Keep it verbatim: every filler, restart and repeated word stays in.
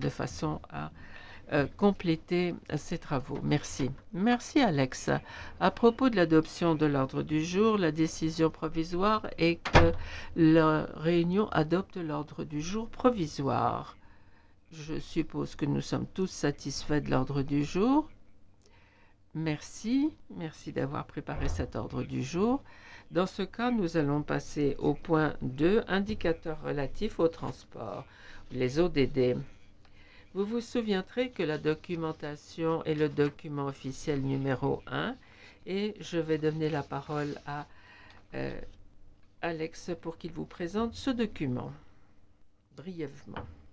de façon à euh, compléter ces travaux. Merci. Merci Alex. À propos de l'adoption de l'ordre du jour, la décision provisoire est que la réunion adopte l'ordre du jour provisoire. Je suppose que nous sommes tous satisfaits de l'ordre du jour. Merci, merci d'avoir préparé cet ordre du jour. Dans ce cas, nous allons passer au point deux, indicateurs relatifs au transport, les O D D. Vous vous souviendrez que la documentation est le document officiel numéro un et je vais donner la parole à euh, Alex pour qu'il vous présente ce document brièvement.